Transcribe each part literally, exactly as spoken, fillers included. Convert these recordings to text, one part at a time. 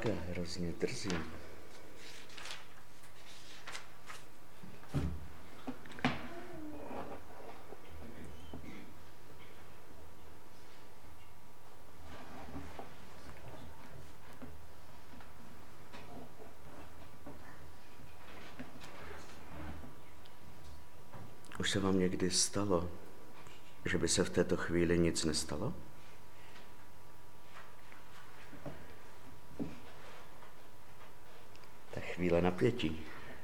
také hrozně drzí. Už se vám někdy stalo, že by se v této chvíli nic nestalo? To je chvíle napětí.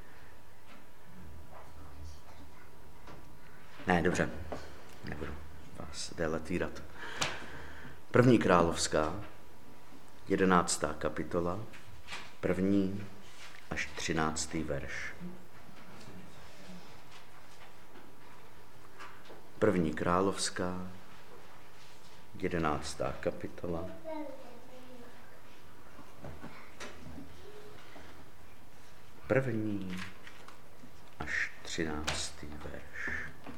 Ne, dobře, nebudu vás déle týrat. První královská, jedenáctá kapitola, první až třináctý verš. První královská, jedenáctá kapitola, první až třináctý verš.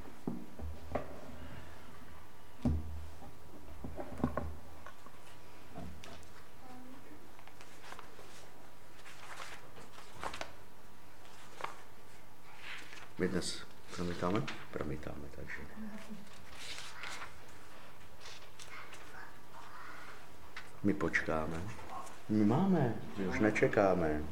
My dnes promítáme? Promítáme, takže. My počkáme. My máme, my už nečekáme.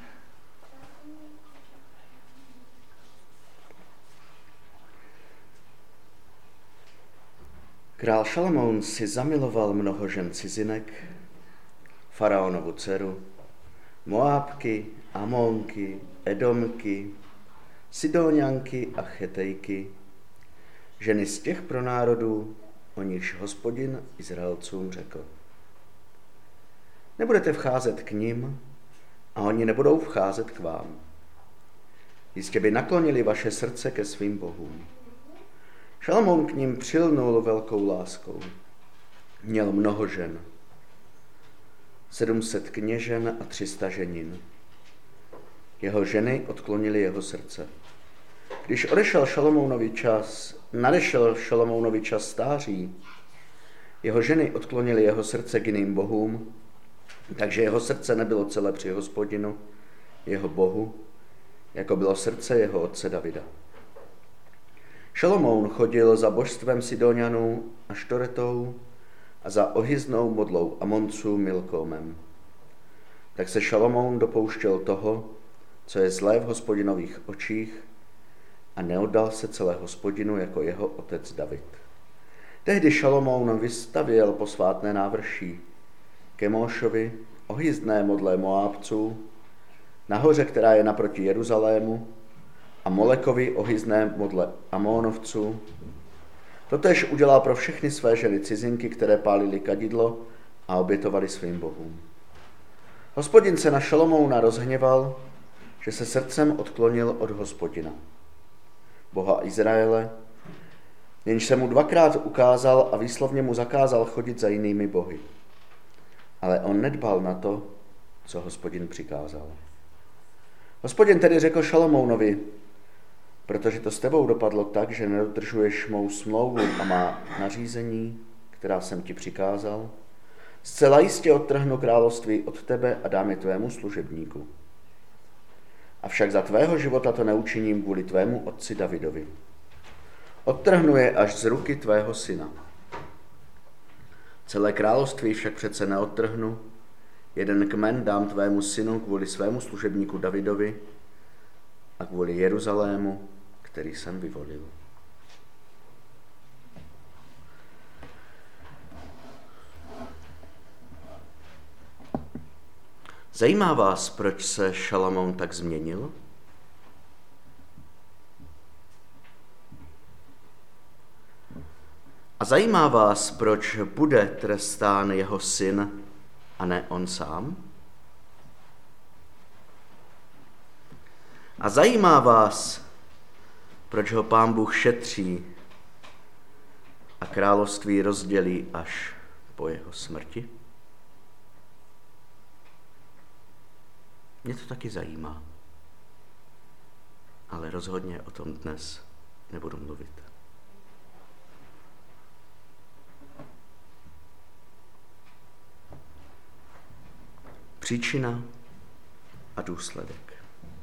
Král Šalamoun si zamiloval mnoho žen cizinek, faraonovu dceru, Moábky, Amonky, Edomky, Sidóňanky a Chetejky, ženy z těch pronárodů, o nichž Hospodin Izraelcům řekl. Nebudete vcházet k nim a oni nebudou vcházet k vám. Jistě by naklonili vaše srdce ke svým bohům. Šalamoun k nim přilnul velkou láskou. Měl mnoho žen, sedm set kněžen a tři sta ženin. Jeho ženy odklonily jeho srdce. Když odešel Šalomounovi čas, nadešel Šalomounovi čas stáří, jeho ženy odklonily jeho srdce k jiným bohům, takže jeho srdce nebylo celé při Hospodinu, jeho bohu, jako bylo srdce jeho otce Davida. Šalomoun chodil za božstvem Sidonianů a Štoretou a za ohyznou modlou Amonců Milkómem. Tak se Šalomoun dopouštěl toho, co je zlé v Hospodinových očích, a neoddal se celé Hospodinu jako jeho otec David. Tehdy Šalomoun vystavěl posvátné návrší Kemóšovi, ohyzdné modlé Moábců, nahoře, která je naproti Jeruzalému, a Molekovi ohyzdné modle Amónovců. Totéž udělal pro všechny své ženy cizinky, které pálily kadidlo a obětovali svým bohům. Hospodin se na Šalomouna rozhněval, že se srdcem odklonil od Hospodina, Boha Izraele, jenž se mu dvakrát ukázal a výslovně mu zakázal chodit za jinými bohy. Ale on nedbal na to, co Hospodin přikázal. Hospodin tedy řekl Šalomounovi, protože to s tebou dopadlo tak, že nedodržuješ mou smlouvu a má nařízení, která jsem ti přikázal, zcela jistě odtrhnu království od tebe a dám je tvému služebníku. Avšak za tvého života to neučiním kvůli tvému otci Davidovi. Odtrhnu je až z ruky tvého syna. Celé království však přece neodtrhnu, jeden kmen dám tvému synu kvůli svému služebníku Davidovi a kvůli Jeruzalému, který jsem vyvolil. Zajímá vás, proč se Šalamoun tak změnil? A zajímá vás, proč bude trestán jeho syn a ne on sám? A zajímá vás, proč ho Pán Bůh šetří a království rozdělí až po jeho smrti? Mě to taky zajímá, ale rozhodně o tom dnes nebudu mluvit. Příčina a důsledek.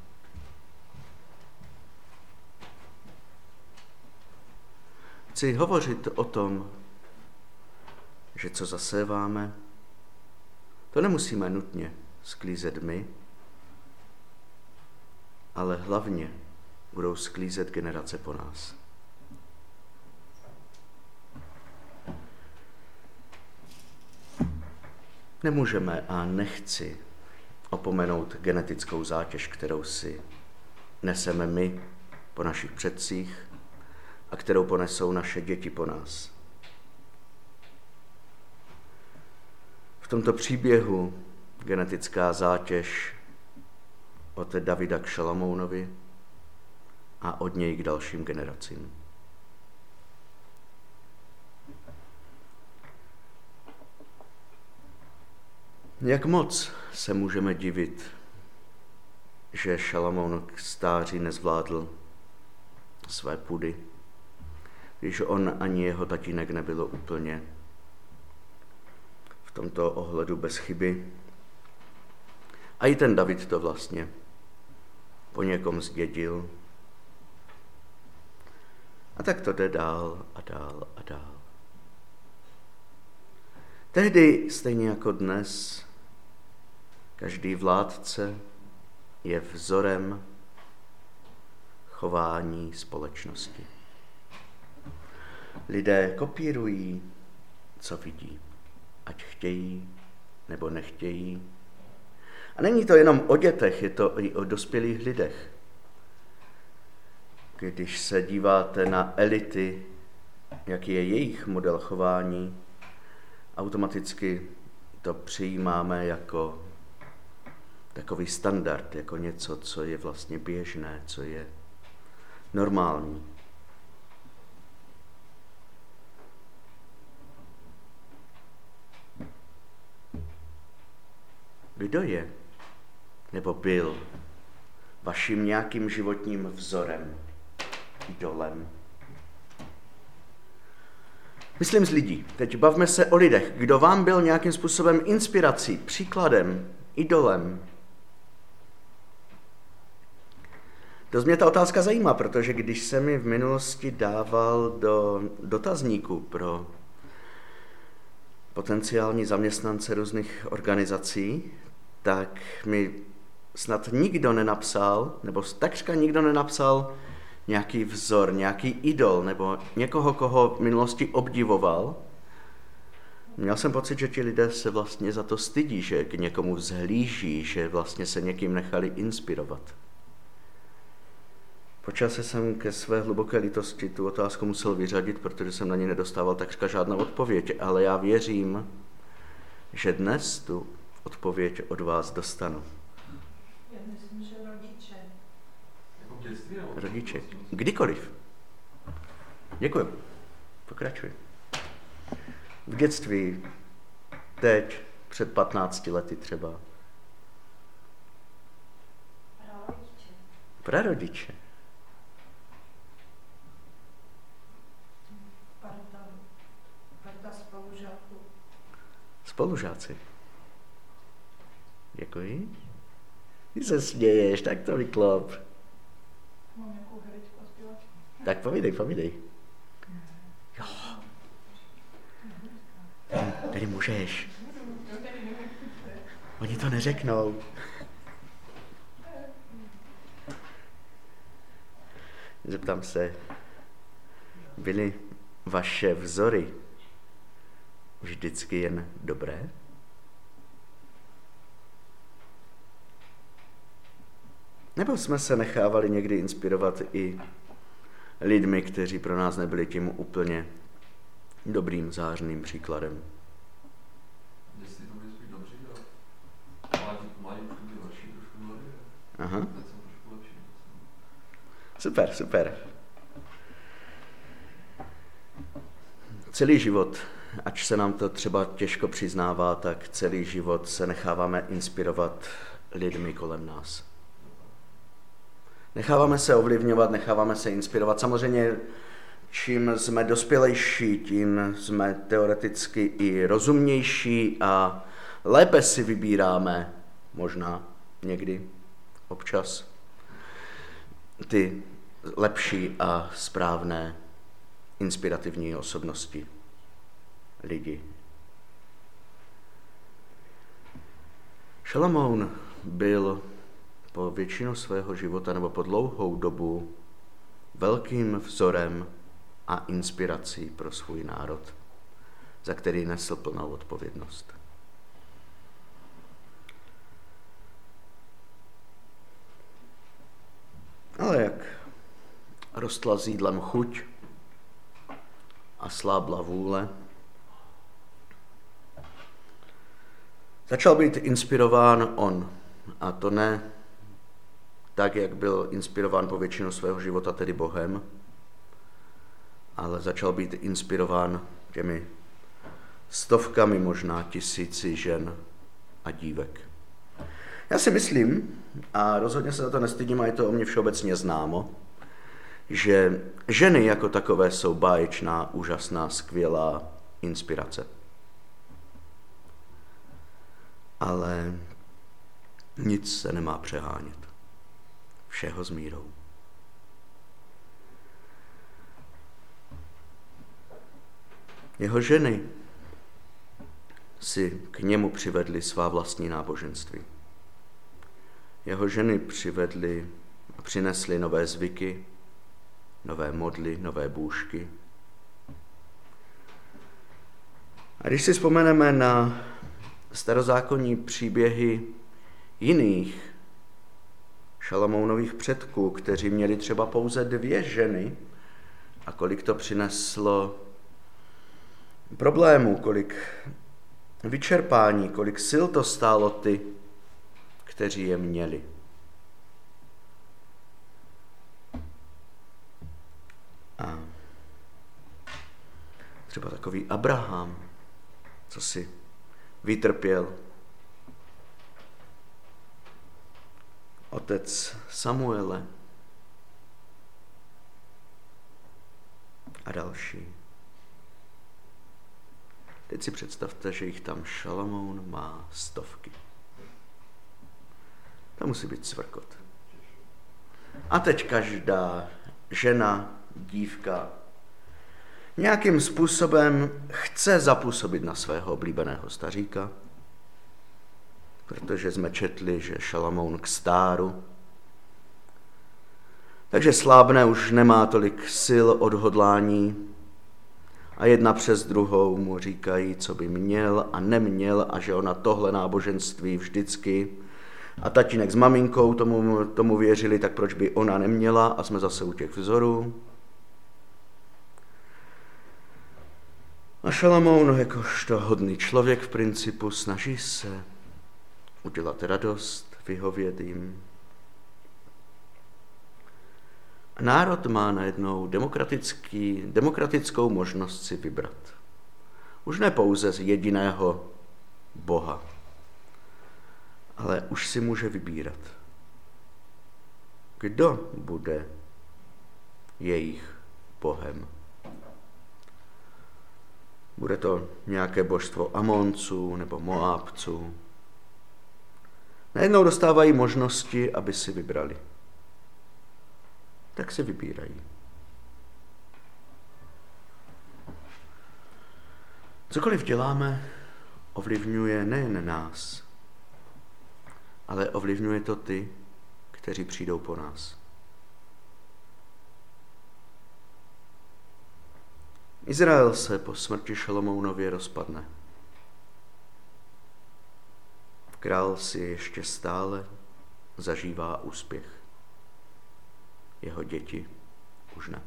Chci hovořit o tom, že co zaséváme, to nemusíme nutně sklízet my, ale hlavně budou sklízet generace po nás. Nemůžeme a nechci opomenout genetickou zátěž, kterou si neseme my po našich předcích a kterou ponesou naše děti po nás. V tomto příběhu genetická zátěž od Davida k Šalamounovi a od něj k dalším generacím. Jak moc se můžeme divit, že Šalamoun k stáří nezvládl své půdy, když on ani jeho tatínek nebylo úplně v tomto ohledu bez chyby. A i ten David to vlastně po někom zdědil. A tak to jde dál a dál a dál. Tehdy, stejně jako dnes, každý vládce je vzorem chování společnosti. Lidé kopírují, co vidí, ať chtějí nebo nechtějí. A není to jenom o dětech, je to i o dospělých lidech. Když se díváte na elity, jaký je jejich model chování, automaticky to přijímáme jako takový standard, jako něco, co je vlastně běžné, co je normální. Kdo je nebo byl vaším nějakým životním vzorem, idolem? Myslím z lidí. Teď bavme se o lidech. Kdo vám byl nějakým způsobem inspirací, příkladem, idolem? Dost mě ta otázka zajímá, protože když jsem mi v minulosti dával do dotazníku pro potenciální zaměstnance různých organizací, tak mi snad nikdo nenapsal, nebo takřka nikdo nenapsal nějaký vzor, nějaký idol, nebo někoho, koho v minulosti obdivoval. Měl jsem pocit, že ti lidé se vlastně za to stydí, že k někomu vzhlíží, že vlastně se někým nechali inspirovat. Po čase jsem ke své hluboké lítosti tu otázku musel vyřadit, protože jsem na ní nedostával takřka žádnou odpověď, ale já věřím, že dnes tu odpověď od vás dostanu. Já myslím, že rodiče. Jako v dětství? Rodiče. Kdykoliv. Děkuji. Pokračuj. V dětství, teď, před patnácti lety třeba. Prarodiče. Prarodiče. Parta, parta spolužáků. Spolužáci. Děkuji. Ty se směješ, tak to vyklop. Mám nějakou herečku a zpěvačku. Tak povídej, povídej. Jo. Tady můžeš. Oni to neřeknou. Zeptám se, byly vaše vzory vždycky jen dobré? Nebo jsme se nechávali někdy inspirovat i lidmi, kteří pro nás nebyli tím úplně dobrým, zářným příkladem? Jestli to byli spíš dobří, a mladí, mladí už byli horší, trošku mladí. Aha. Teď jsem trošku lepší. Super, super. Celý život, ač se nám to třeba těžko přiznává, tak celý život se necháváme inspirovat lidmi kolem nás. Necháváme se ovlivňovat, necháváme se inspirovat. Samozřejmě, čím jsme dospělejší, tím jsme teoreticky i rozumnější a lépe si vybíráme možná někdy, občas, ty lepší a správné inspirativní osobnosti lidi. Šalamoun byl po většinu svého života nebo po dlouhou dobu velkým vzorem a inspirací pro svůj národ, za který nesl plnou odpovědnost. Ale jak rostla s jídlem chuť a slábla vůle, začal být inspirován on, a to ne tak, jak byl inspirován po většinu svého života, tedy Bohem, ale začal být inspirován těmi stovkami, možná tisíci žen a dívek. Já si myslím, a rozhodně se za to nestydím, a je to o mě všeobecně známo, že ženy jako takové jsou báječná, úžasná, skvělá inspirace. Ale nic se nemá přehánět. Všeho s mírou. Jeho ženy si k němu přivedly svá vlastní náboženství. Jeho ženy přivedly a přinesly nové zvyky, nové modly, nové bůžky. A když si vzpomeneme na starozákonní příběhy jiných Šalamounových předků, kteří měli třeba pouze dvě ženy, a kolik to přineslo problémů, kolik vyčerpání, kolik sil to stálo ty, kteří je měli. A třeba takový Abraham, co si vytrpěl. Otec Samuele a další. Teď si představte, že jich tam Šalamoun má stovky. To musí být cvrkot. A teď každá žena, dívka nějakým způsobem chce zapůsobit na svého oblíbeného staříka, protože jsme četli, že Šalamoun k stáru, takže slábne, už nemá tolik sil, odhodlání a jedna přes druhou mu říkají, co by měl a neměl a že ona tohle náboženství vždycky a tatínek s maminkou tomu, tomu věřili, tak proč by ona neměla, a jsme zase u těch vzorů. A Šalamoun, jakožto hodný člověk v principu, snaží se udělat radost, vyhovět jim. A národ má najednou demokratický, demokratickou možnost si vybrat. Už ne pouze z jediného Boha, ale už si může vybírat, kdo bude jejich Bohem. Bude to nějaké božstvo Amonců nebo Moábců. Najednou dostávají možnosti, aby si vybrali. Tak si vybírají. Cokoliv děláme, ovlivňuje nejen nás, ale ovlivňuje to ty, kteří přijdou po nás. Izrael se po smrti Šalomounově rozpadne. Král si ještě stále zažívá úspěch. Jeho děti už ne.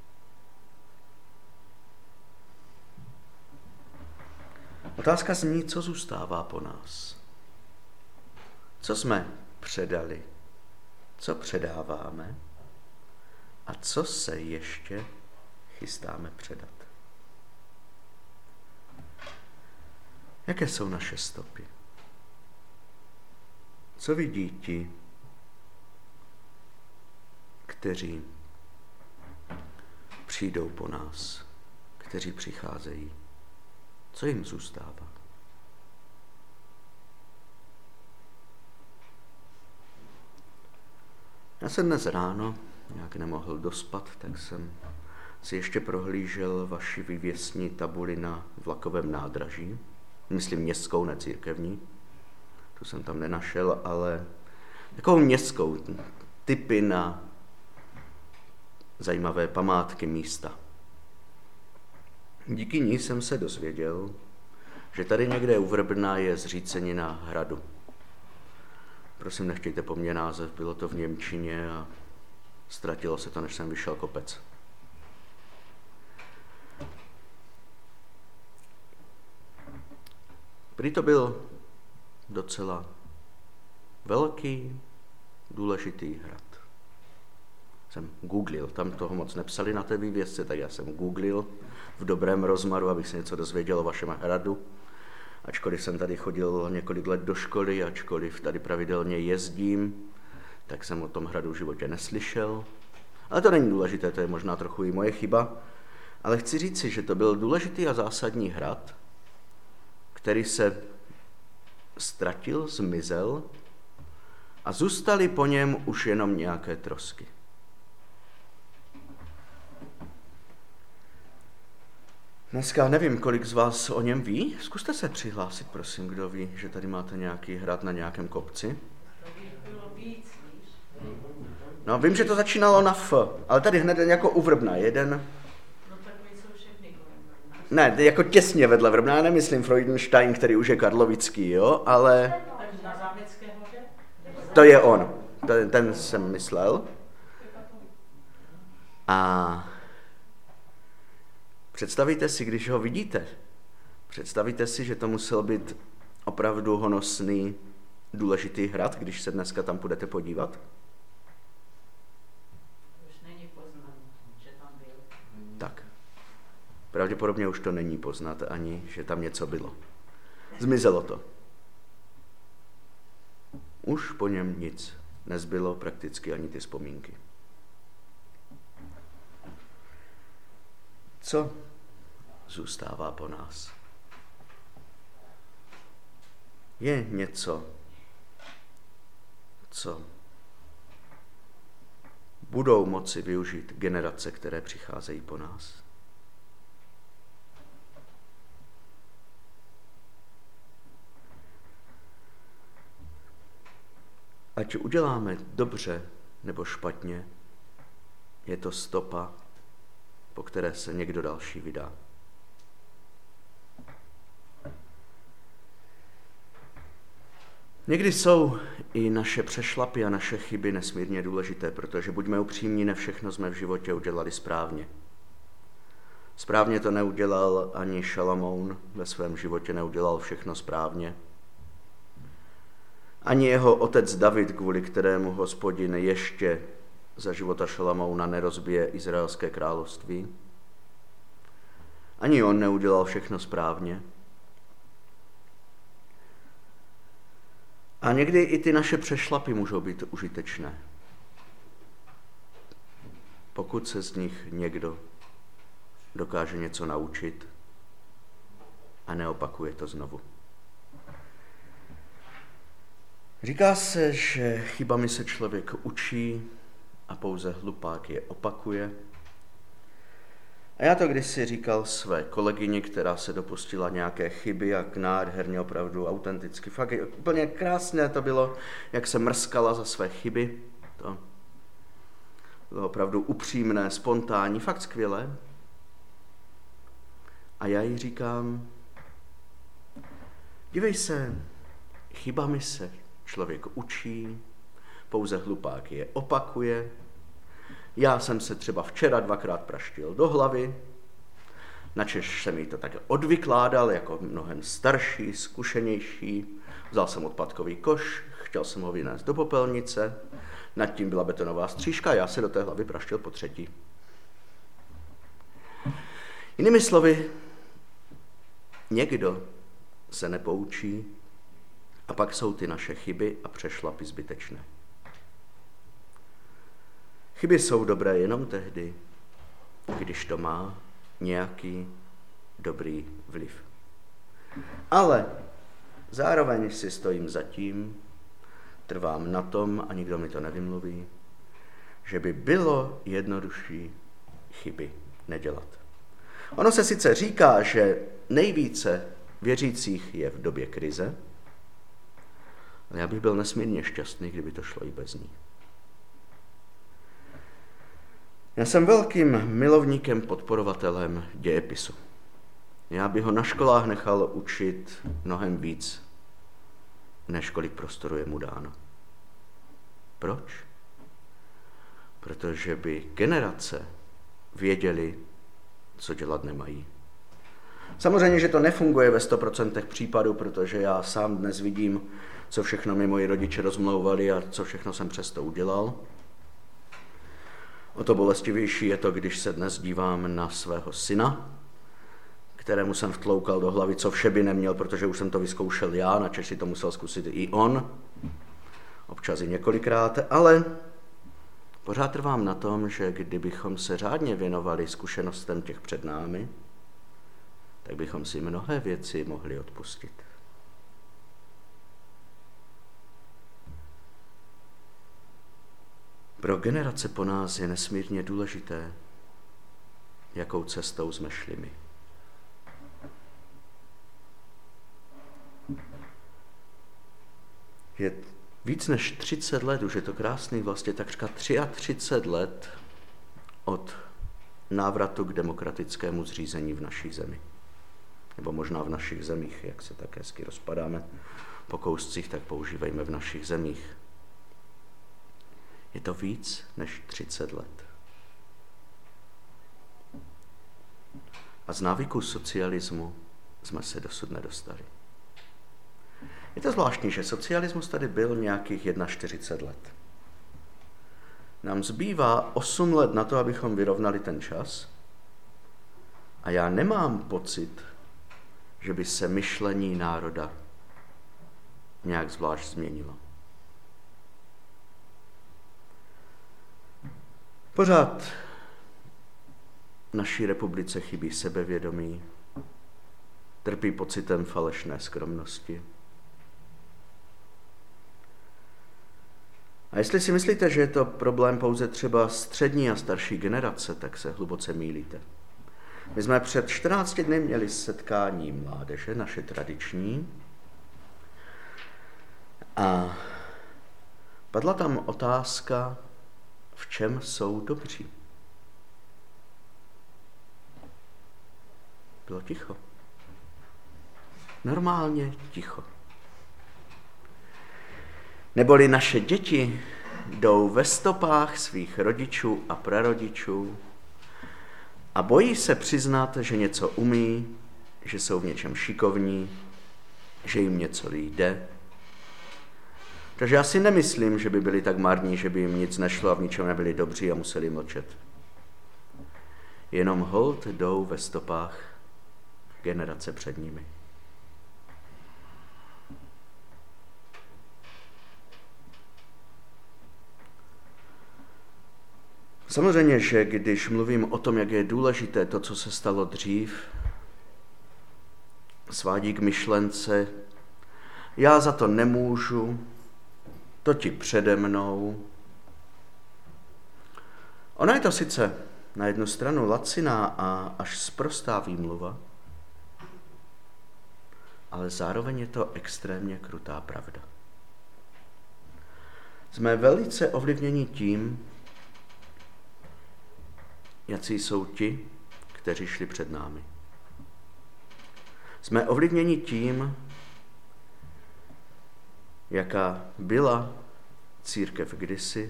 Otázka zní, co zůstává po nás. Co jsme předali, co předáváme a co se ještě chystáme předat. Jaké jsou naše stopy? Co vidí ti, kteří přijdou po nás, kteří přicházejí? Co jim zůstává? Já jsem dnes ráno nějak nemohl dospat, tak jsem si ještě prohlížel vaši vývěsní tabuli na vlakovém nádraží. Myslím městskou, ne církevní. Tu jsem tam nenašel, ale takovou městskou, tipy na zajímavé památky místa. Díky ní jsem se dozvěděl, že tady někde u Vrbna je zřícenina hradu. Prosím, nechtějte po mně název, bylo to v němčině a ztratilo se to, než jsem vyšel kopec. Prý to byl docela velký, důležitý hrad. Jsem googlil, tam toho moc nepsali na té vývězce, tak já jsem googlil v dobrém rozmaru, abych se něco dozvěděl o vašem hradu. Ačkoliv jsem tady chodil několik let do školy, ačkoliv tady pravidelně jezdím, tak jsem o tom hradu v životě neslyšel. Ale to není důležité, to je možná trochu i moje chyba. Ale chci říci, že to byl důležitý a zásadní hrad, který se ztratil, zmizel a zůstaly po něm už jenom nějaké trosky. Dneska nevím, kolik z vás o něm ví. Zkuste se přihlásit, prosím, kdo ví, že tady máte nějaký hrad na nějakém kopci. No, vím, že to začínalo na F, ale tady hned jako u Vrbna. Jeden... No takový jsou všechny kolem. Ne, jako těsně vedle Vrbna, já nemyslím Freudenstein, který už je karlovický, jo, ale... Takže na Zámecké hoře? To je on, ten, ten jsem myslel. A představíte si, když ho vidíte, představíte si, že to musel být opravdu honosný, důležitý hrad, když se dneska tam půjdete podívat? Už není poznat, že tam byl. Tak. Pravděpodobně už to není poznat ani, že tam něco bylo. Zmizelo to. Už po něm nic nezbylo, prakticky ani ty vzpomínky. Co zůstává po nás? Je něco, co budou moci využít generace, které přicházejí po nás? Ať uděláme dobře nebo špatně, je to stopa, po které se někdo další vydá. Někdy jsou i naše přešlapy a naše chyby nesmírně důležité, protože buďme upřímní, ne všechno jsme v životě udělali správně. Správně to neudělal ani Šalamoun, ve svém životě neudělal všechno správně. Ani jeho otec David, kvůli kterému Hospodin ještě za života Šalamouna nerozbije Izraelské království. Ani on neudělal všechno správně. A někdy i ty naše přešlapy můžou být užitečné, pokud se z nich někdo dokáže něco naučit a neopakuje to znovu. Říká se, že chybami se člověk učí a pouze hlupák je opakuje. A já to kdysi říkal své kolegyni, která se dopustila nějaké chyby, jak nádherně, opravdu autenticky. Fakt úplně krásné to bylo, jak se mrskala za své chyby. To bylo opravdu upřímné, spontánní, fakt skvělé. A já jí říkám, dívej se, chybami se člověk učí, pouze hlupák je opakuje. Já jsem se třeba včera dvakrát praštil do hlavy, načež jsem jí to tak odvykládal jako mnohem starší, zkušenější. Vzal jsem odpadkový koš, chtěl jsem ho vynést do popelnice, nad tím byla betonová střížka a já se do té hlavy praštil po třetí. Jinými slovy, někdo se nepoučí a pak jsou ty naše chyby a přešlapy zbytečné. Chyby jsou dobré jenom tehdy, když to má nějaký dobrý vliv. Ale zároveň si stojím za tím, trvám na tom a nikdo mi to nevymluví, že by bylo jednodušší chyby nedělat. Ono se sice říká, že nejvíce věřících je v době krize, ale já bych byl nesmírně šťastný, kdyby to šlo i bez ní. Já jsem velkým milovníkem, podporovatelem dějepisu. Já bych ho na školách nechal učit mnohem víc, než kolik prostoru je mu dáno. Proč? Protože by generace věděli, co dělat nemají. Samozřejmě, že to nefunguje ve sto procent případů, protože já sám dnes vidím, co všechno mi moji rodiče rozmlouvali a co všechno jsem přesto udělal. O to bolestivější je to, když se dnes dívám na svého syna, kterému jsem vtloukal do hlavy, co vše by neměl, protože už jsem to vyzkoušel já, načež si to musel zkusit i on, občas i několikrát, ale pořád trvám na tom, že kdybychom se řádně věnovali zkušenostem těch před námi, tak bychom si mnohé věci mohli odpustit. Pro generace po nás je nesmírně důležité, jakou cestou jsme šli my. Je víc než třicet let, už je to krásný, vlastně takřka třicet tři let od návratu k demokratickému zřízení v naší zemi. Nebo možná v našich zemích, jak se tak hezky rozpadáme po kouscích, tak používejme v našich zemích. Je to víc než třicet let. A z návyku socialismu jsme se dosud nedostali. Je to zvláštní, že socialismus tady byl nějakých čtyřicet jedna let. Nám zbývá osm let na to, abychom vyrovnali ten čas a já nemám pocit, že by se myšlení národa nějak zvlášť změnilo. Pořád naší republice chybí sebevědomí, trpí pocitem falešné skromnosti. A jestli si myslíte, že je to problém pouze třeba střední a starší generace, tak se hluboce mýlíte. My jsme před čtrnácti dny měli setkání mládeže, naše tradiční, a padla tam otázka, v čem jsou dobří. Bylo ticho. Normálně ticho. Neboli naše děti jdou ve stopách svých rodičů a prarodičů a bojí se přiznat, že něco umí, že jsou v něčem šikovní, že jim něco jde. Takže já si nemyslím, že by byli tak marní, že by jim nic nešlo a v ničem nebyli dobří a museli mlčet. Jenom holt jdou ve stopách generace před nimi. Samozřejmě, že když mluvím o tom, jak je důležité to, co se stalo dřív, svádí k myšlence, já za to nemůžu, to ti přede mnou. Ona je to sice na jednu stranu laciná a až sprostá výmluva, ale zároveň je to extrémně krutá pravda. Jsme velice ovlivněni tím, jací jsou ti, kteří šli před námi. Jsme ovlivněni tím, jaká byla církev kdysi.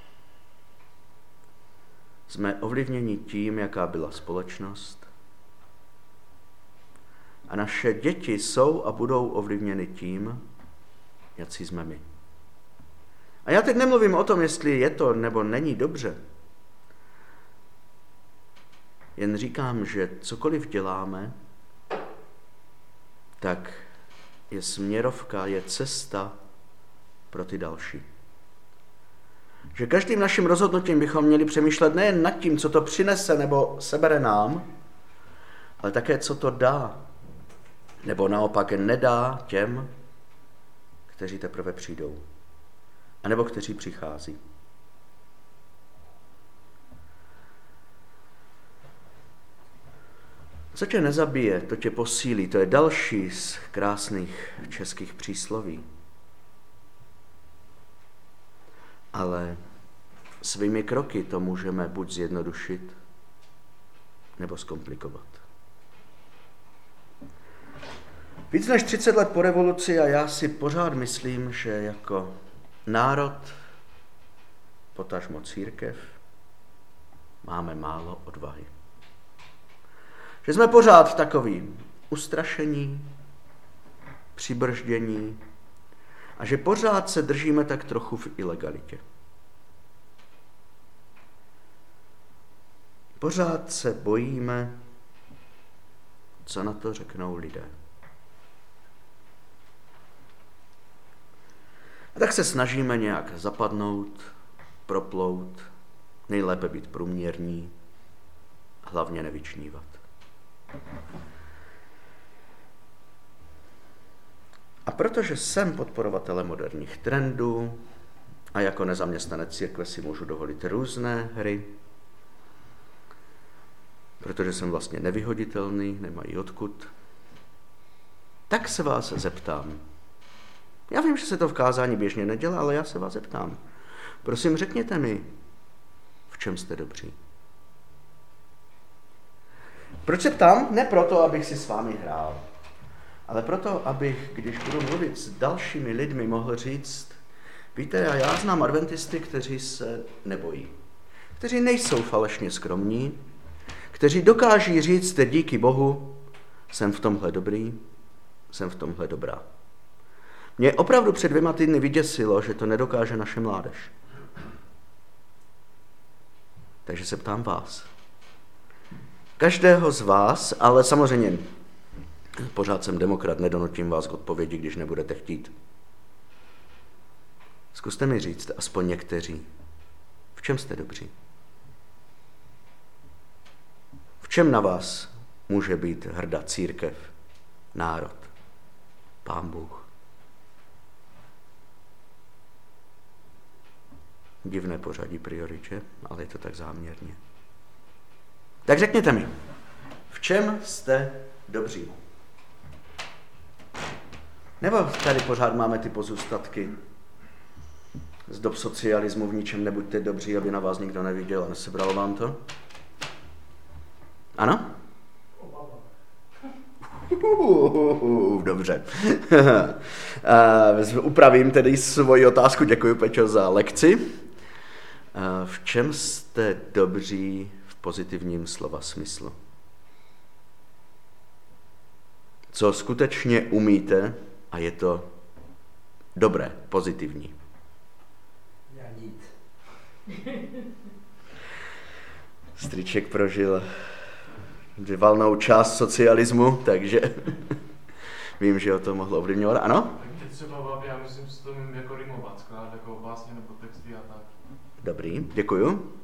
Jsme ovlivněni tím, jaká byla společnost. A naše děti jsou a budou ovlivněny tím, jací jsme my. A já teď nemluvím o tom, jestli je to nebo není dobře. Jen říkám, že cokoliv děláme, tak je směrovka, je cesta pro ty další. Že každým naším rozhodnutím bychom měli přemýšlet nejen nad tím, co to přinese nebo sebere nám, ale také, co to dá, nebo naopak nedá těm, kteří teprve přijdou, anebo kteří přichází. Co tě nezabije, to tě posílí. To je další z krásných českých přísloví. Ale svými kroky to můžeme buď zjednodušit, nebo zkomplikovat. Víc než třicet let po revoluci a já si pořád myslím, že jako národ, potažmo církev, máme málo odvahy. Že jsme pořád takový ustrašení, přibrždění a že pořád se držíme tak trochu v ilegalitě. Pořád se bojíme, co na to řeknou lidé. A tak se snažíme nějak zapadnout, proplout, nejlépe být průměrní, hlavně nevyčnívat. A protože jsem podporovatelem moderních trendů a jako nezaměstnanec církve si můžu dovolit různé hry, protože jsem vlastně nevyhoditelný, nemají odkud, tak se vás zeptám. Já vím, že se to v kázání běžně nedělá, ale já se vás zeptám. Prosím, řekněte mi, v čem jste dobří. Proč se ptám? Ne proto, abych si s vámi hrál, ale proto, abych, když budu mluvit s dalšími lidmi, mohl říct, víte, já znám adventisty, kteří se nebojí, kteří nejsou falešně skromní, kteří dokáží říct, díky Bohu, jsem v tomhle dobrý, jsem v tomhle dobrá. Mě opravdu před dvěma týdny vyděsilo, že to nedokáže naše mládež. Takže se ptám vás. Každého z vás, ale samozřejmě pořád jsem demokrat, nedonutím vás k odpovědi, když nebudete chtít. Zkuste mi říct, aspoň někteří, v čem jste dobří? V čem na vás může být hrdá církev, národ, Pán Bůh? Divné pořadí priorit, že? Ale je to tak záměrně. Tak řekněte mi, v čem jste dobří? Nebo tady pořád máme ty pozůstatky z dob socialismu, v ničem nebuďte dobří, aby na vás nikdo neviděl a nesebralo vám to? Ano? Dobře. Upravím tedy svoji otázku. Děkuji, Pečo, za lekci. V čem jste dobří v pozitivním slova smyslu? Co skutečně umíte a je to dobré, pozitivní? Já nic. Strýček prožil valnou část socialismu, takže vím, že ho to mohlo ovlivňovat. Ano? Mě třeba baví, já myslím, že to umím jako rimovat, skládat jako básně nebo texty a tak. Dobrý, děkuju.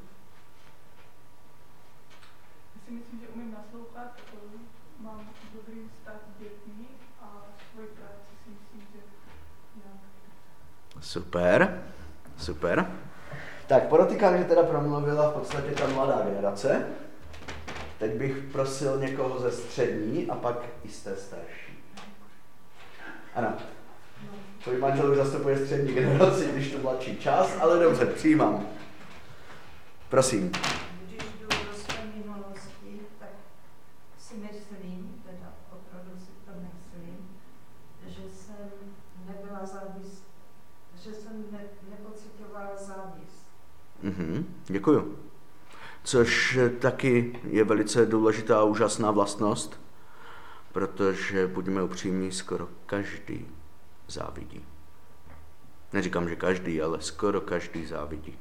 Já si myslím, že umím naslouchat, mám dobrý vztah s dětmi a svoji práci si myslím, že nějak. Super, super. Tak podotýkám, že teda promluvila v podstatě ta mladá generace. Teď bych prosil někoho ze střední a pak i z té starší. Ano. Tvůj manžel už zastupuje střední generaci, když to mladší čas, ale dobře, přijímám. Prosím. Když jdu do své minulosti, tak si myslím, teda opravdu si to myslím, že jsem nebyla závis, že jsem ne, nepocitovala závist. Mhm, děkuju. Což taky je velice důležitá a úžasná vlastnost, protože, buďme upřímní, skoro každý závidí. Neříkám, že každý, ale skoro každý závidí.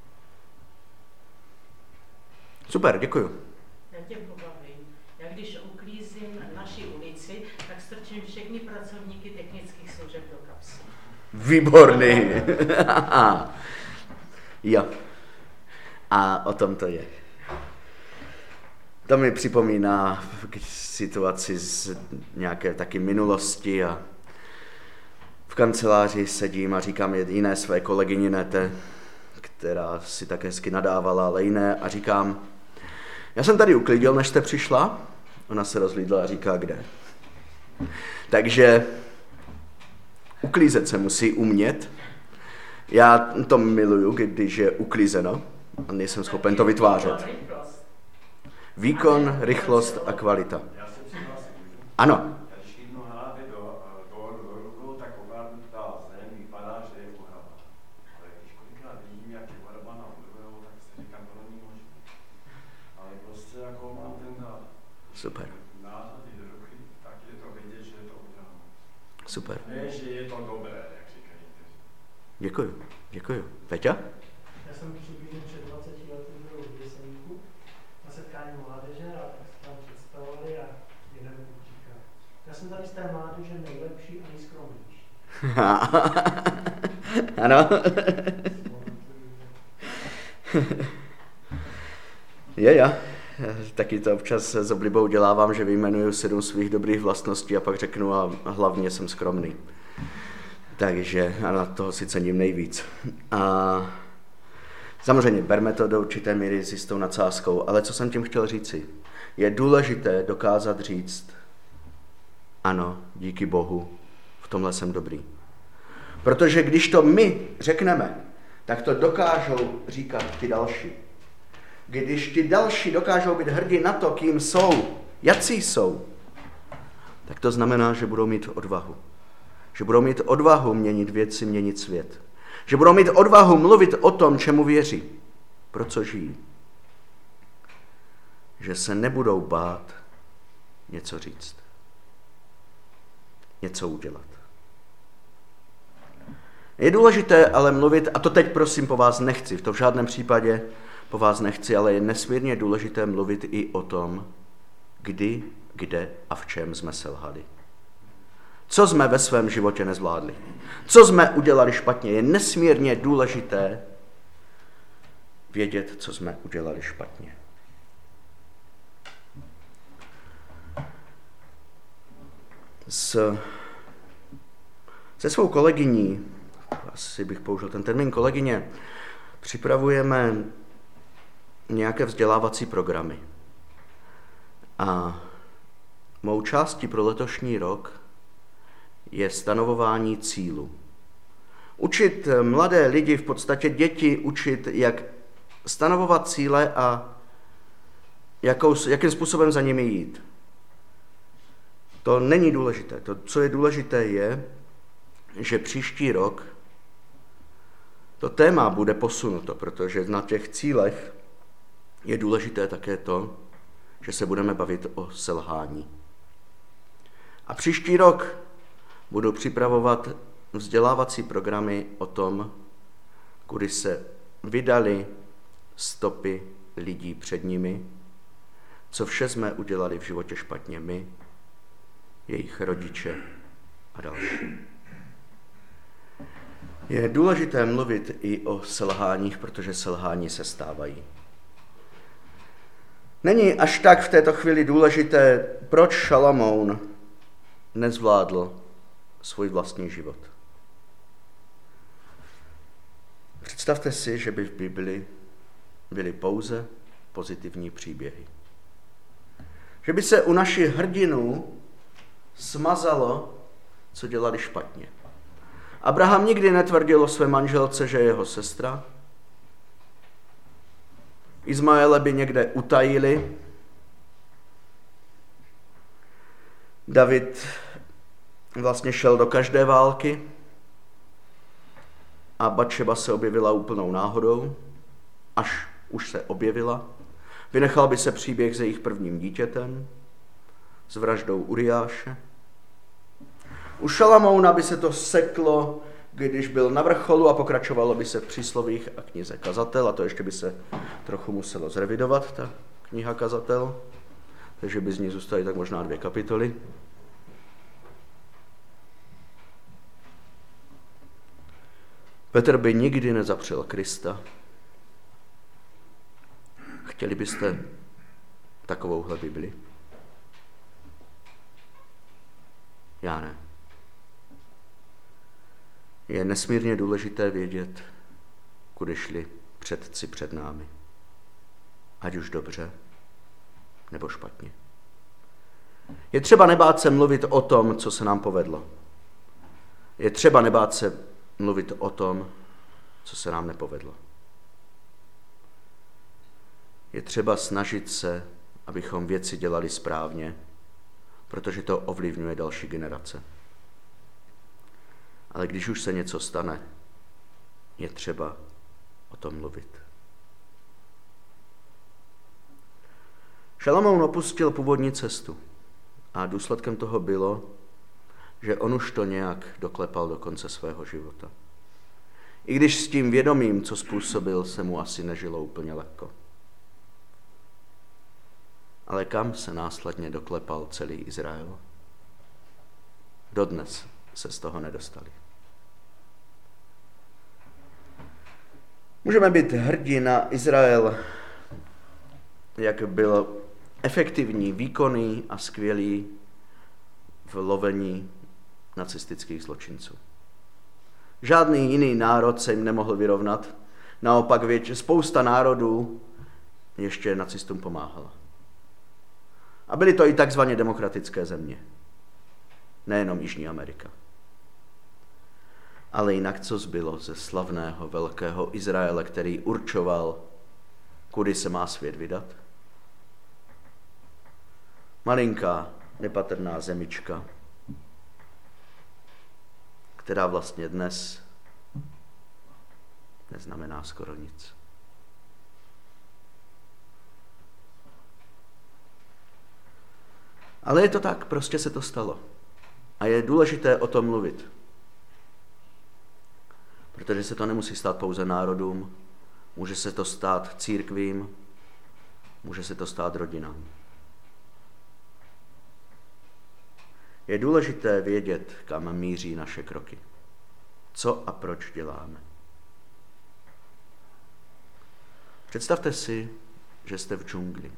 Super, děkuju. Já tě pobavím. Já když uklízím naši ulici, tak strčím všechny pracovníky technických služeb do kapsy. Výborný. Jo. A o tom to je. To mi připomíná situaci z nějaké taky minulosti a v kanceláři sedím a říkám jiné své kolegyni Nete, která si tak hezky nadávala, ale jiné, a říkám, já jsem tady uklidil, než jste přišla, Ona se rozlídla a říká, kde. Takže uklízet se musí umět. Já to miluju, když je uklízeno a nejsem schopen to vytvářet. Výkon, rychlost a kvalita. Já jsem si vlastně Ano. Já když chytnu hrábě do, do, do rukou, tak opravdu ta zem vypadá, že je uhrabá. Ale když kolikrát vidím, jak je uhrabá na druhou, tak si říkám, to není možné. Ale prostě jako mám ten Super. náhledy do ruky, tak je to vidět, že je to uděláno. Super. Ne, že je to dobré, jak říkají někteří. Děkuju, děkuju. Peťa? Já jsem přibližně před dvaceti lety byl v Jeseníku na setkání mládeže a tak se tam představovali a jeden říká, já jsem tady z té mládeže nejlepší a nejskromnější. Ano. Je, já. Taky to občas s oblibou dělávám, že vyjmenuju sedm svých dobrých vlastností a pak řeknu a hlavně jsem skromný. Takže a na toho si cením nejvíc. A samozřejmě berme to do určité míry s jistou nadsázkou, ale co jsem tím chtěl říci? Je důležité dokázat říct, ano, díky Bohu, v tomhle jsem dobrý. Protože když to my řekneme, tak to dokážou říkat ty další. Když ti další dokážou být hrdí na to, kým jsou, jací jsou, tak to znamená, že budou mít odvahu. Že budou mít odvahu měnit věci, měnit svět. Že budou mít odvahu mluvit o tom, čemu věří, pro co žijí. Že se nebudou bát něco říct. Něco udělat. Je důležité ale mluvit, a to teď prosím po vás nechci, v to v žádném případě po vás nechci, ale je nesmírně důležité mluvit i o tom, kdy, kde a v čem jsme selhali. Co jsme ve svém životě nezvládli? Co jsme udělali špatně? Je nesmírně důležité vědět, co jsme udělali špatně. S, se svou kolegyní, asi bych použil ten termín kolegyně, připravujeme nějaké vzdělávací programy. A mou částí pro letošní rok je stanovování cílu. Učit mladé lidi, v podstatě děti, učit, jak stanovovat cíle a jakou, jakým způsobem za nimi jít. To není důležité. To, co je důležité, je, že příští rok to téma bude posunuto, protože na těch cílech je důležité také to, že se budeme bavit o selhání. A příští rok budu připravovat vzdělávací programy o tom, kudy se vydali stopy lidí před nimi, co vše jsme udělali v životě špatně my, jejich rodiče a další. Je důležité mluvit i o selháních, protože selhání se stávají. Není až tak v této chvíli důležité, proč Šalamoun nezvládl svůj vlastní život. Představte si, že by v Bibli byly pouze pozitivní příběhy. Že by se u našich hrdinů smazalo, co dělali špatně. Abraham nikdy netvrdil o své manželce, že je jeho sestra. Izmaele by někde utajili. David vlastně šel do každé války a Batšeba se objevila úplnou náhodou, až už se objevila. Vynechal by se příběh s jejich prvním dítětem, s vraždou Uriáše. U Šalamouna by se to seklo, když byl na vrcholu a pokračovalo by se v příslovích a knize Kazatel, a to ještě by se trochu muselo zrevidovat, ta kniha Kazatel, takže by z ní zůstaly tak možná dvě kapitoly. Petr by nikdy nezapřel Krista. Chtěli byste takovouhle Bibli? Já ne. Je nesmírně důležité vědět, kudy šli předci před námi. Ať už dobře, nebo špatně. Je třeba nebát se mluvit o tom, co se nám povedlo. Je třeba nebát se mluvit o tom, co se nám nepovedlo. Je třeba snažit se, abychom věci dělali správně, protože to ovlivňuje další generace. Ale když už se něco stane, je třeba o tom mluvit. Šalamoun opustil původní cestu a důsledkem toho bylo, že on už to nějak doklepal do konce svého života. I když s tím vědomím, co způsobil, se mu asi nežilo úplně lehko. Ale kam se následně doklepal celý Izrael? Dodnes se z toho nedostali. Můžeme být hrdí na Izrael, jak byl efektivní, výkonný a skvělý v lovení nacistických zločinců. Žádný jiný národ se jim nemohl vyrovnat, naopak věč, spousta národů ještě nacistům pomáhala. A byly to i takzvaně demokratické země, nejenom Jižní Amerika. Ale jinak co zbylo ze slavného velkého Izraele, který určoval, kudy se má svět vydat? Malinká, nepatrná zemička, která vlastně dnes neznamená skoro nic. Ale je to tak, prostě se to stalo. A je důležité o tom mluvit. Protože se to nemusí stát pouze národům, může se to stát církvím, může se to stát rodinám. Je důležité vědět, kam míří naše kroky. Co a proč děláme. Představte si, že jste v džungli.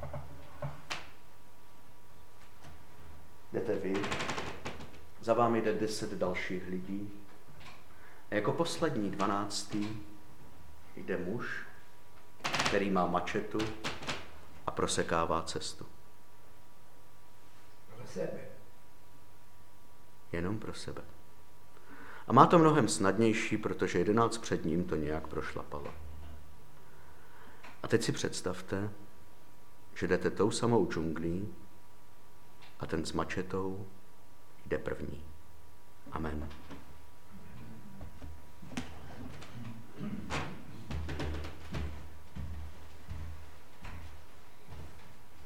Jdete vy, za vámi jde deset dalších lidí a jako poslední dvanáctý jde muž, který má mačetu a prosekává cestu. Pro sebe. Jenom pro sebe. A má to mnohem snadnější, protože jedenáct před ním to nějak prošlapalo. A teď si představte, že jdete tou samou džunglí a ten s mačetou jde první. Amen.